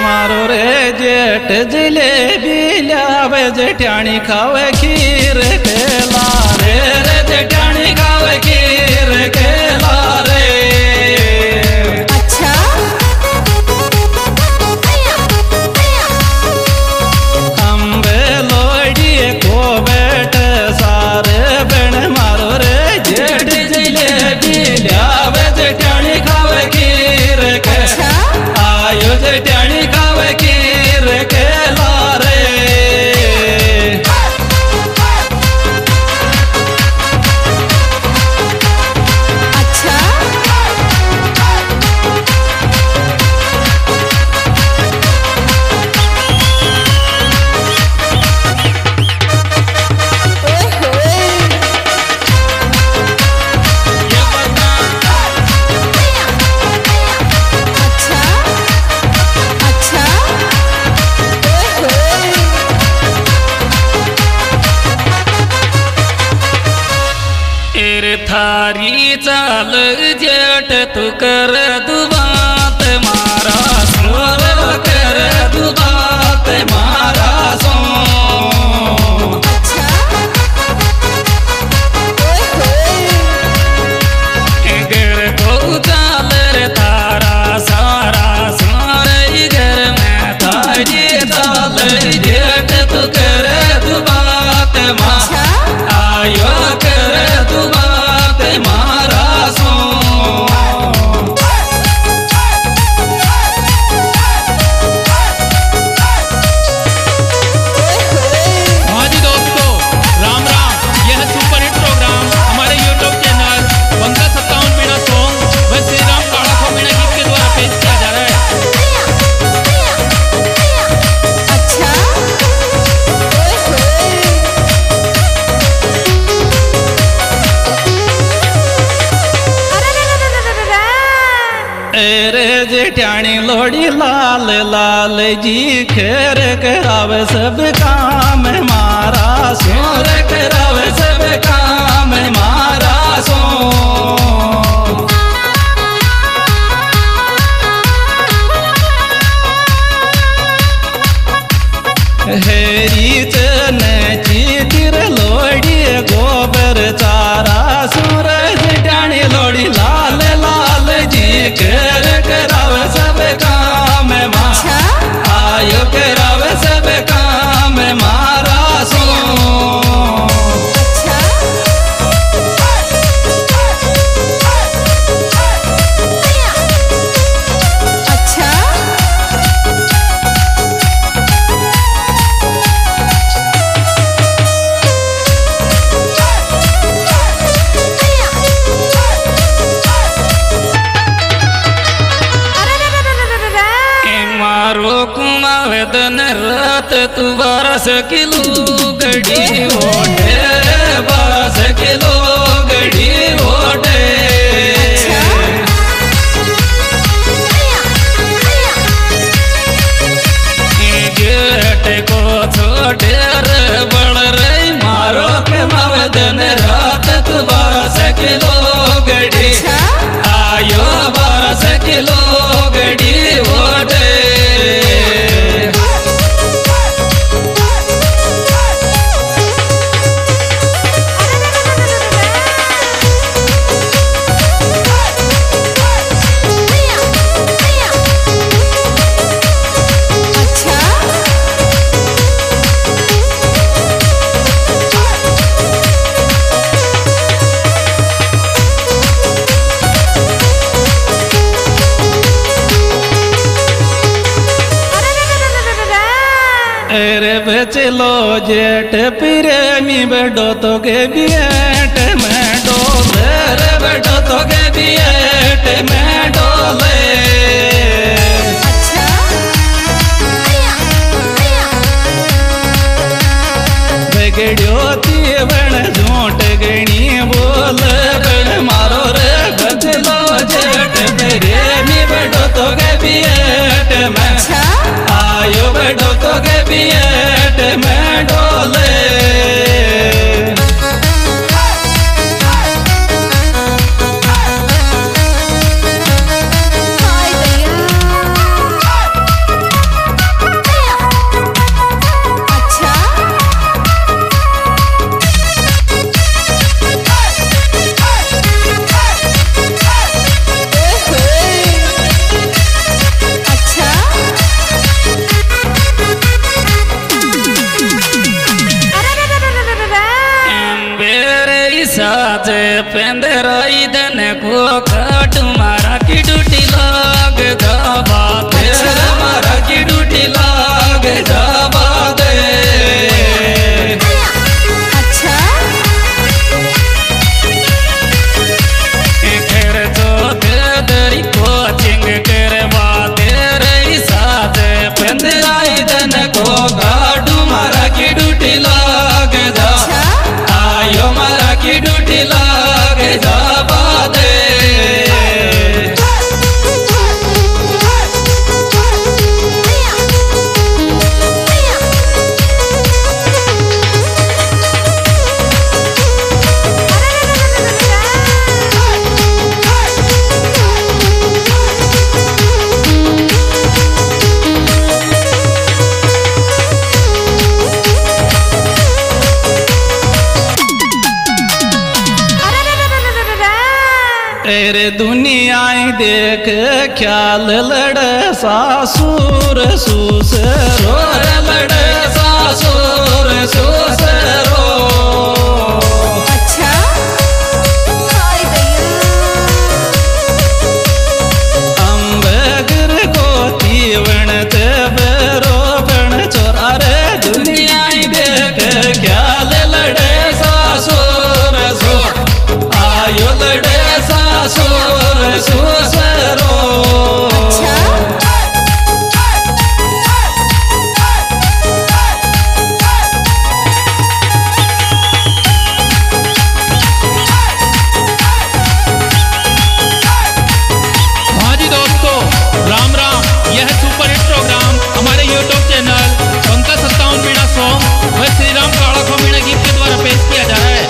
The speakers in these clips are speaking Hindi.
मारो रे जेठ जलेबी लावे जेठानी खावे खीर केला रे रे जेठानी खावे खीर केला रे। अच्छा अम्बे लोड़ी को बैठ सारे बन मारो रे जेठ जलेबी लावे जेठानी खावे खीर केला आयो जेठानी खावे खीर केला रे। अच्छा थारी चाल जेठ तू कर दुबात मारा सोर कर दुबात मारा सो। घर को चाल रे तारा सारा सारे घर में थारी चाल जेठ तू कर दुबात मारा आयो कर दुबात मारा सो। हाँ जी दोस्तों, राम राम। यह सुपर हिट प्रोग्राम हमारे यूट्यूब चैनल 1557 मीणा सॉन्ग व श्री राम काड़ा को मीणा गीत के द्वारा पेश किया जा रहा है। अच्छा रे जेठानी लोड़ी लाल लाल जी खेर करावे सब काम मारा सोर करावे सब काम मारा सो। हेरी चन चितिर लोड़ी गोबर चारा सूरज डाणी लोड़ी लाल लाल जी कर करावे सब काम मारा आयो करावे सब काम मारा सो। अच्छा मारो कुमावे दिन रात तू 12 किलो गड़ी ओटे 12 किलो गड़ी ओटे। गेट को छोटे रे बड़ रे मारो के मावे दिन रात तू 12 किलो गड़ी आयो 12 किलो गड़ी ओटे। रे बचलो जेठ प्रेमी बेडो तो के बियट में डोले रे बेडो तो के बियट में डोले। बगड़ियो तीवण झूठ गणी बोल बड़ मारो रे बचलो जेठ प्रेमी बेडो तो के बियट में आयो बेडो तो के बियट में डोले। तेरे दुनिया देख ख्याल लड़े सासुर सुसरो रे लड़े सासुर सुसरो। अच्छा हाय अंबगर को तीवण ते बेरो बण चोरा रे दुनिया देख ख्याल लड़े सासुर सुर आयो लड़े सासुर सुसरो। हाँ जी दोस्तों, राम राम। यह सुपर हिट प्रोग्राम हमारे यूट्यूब चैनल 57 मीणा सॉन्ग व श्री राम काड़ा खो मीणा गीत के द्वारा पेश किया जा रहा है।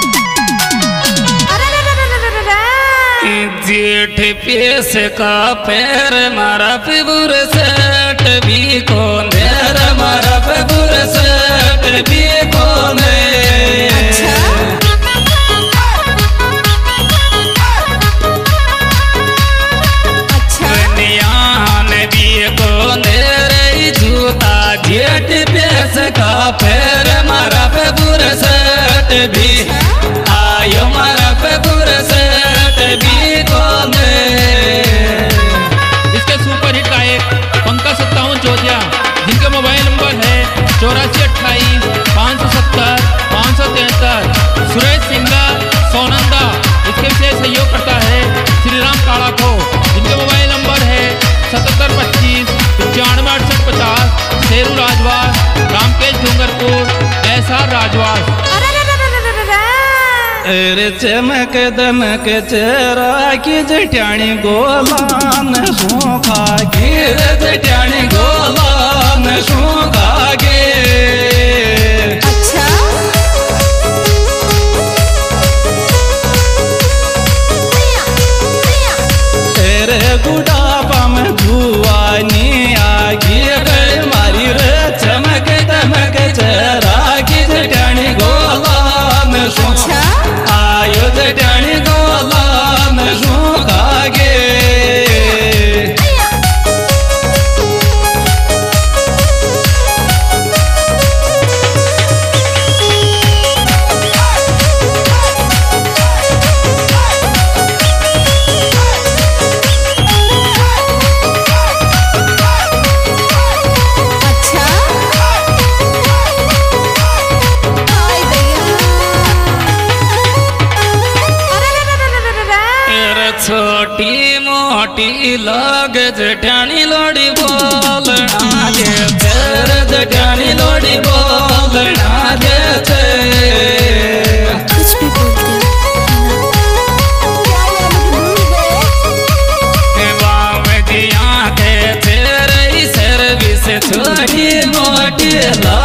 जेठ पेश का पैर मारा पिबुर सेट भी कोने रे मारा पिबुर सेट भी कोने। जूता जेठ पेश का पैर मारा पिबुर सेट भी आयो मारा पिबुर सेट भी कोने। इसके सुपर हिट गायक पंकज 57 जोधिया, जिनके मोबाइल नंबर है 8428 570 573। सुरेश सिंगा सोनंदा इसके विशेष सहयोग करता है श्री राम काड़ा खो, जिनके मोबाइल नंबर है 7725 95 6850। शेरू राजवास, रामकेश डूंगरपुर, SR राजवास। अरे चमक दमक चेहरा की जटाणी गोलान सूखा गिर जटाणी गोलान सूखा गे। अच्छा तेरे गुडापा में जुआनी आगी गई मारी रे चमक दमक चेहरा की जटाणी गोलान सूखा आयो जटाणी गोलान सूखा गे। छोटी मोटी लाग जटानी लोड़ी बोलना दे तेरे जटानी लोड़ी बोलना दे कुछ भी बोलते बाबा जी आंखें तेरे सर्विस छोटी मोटी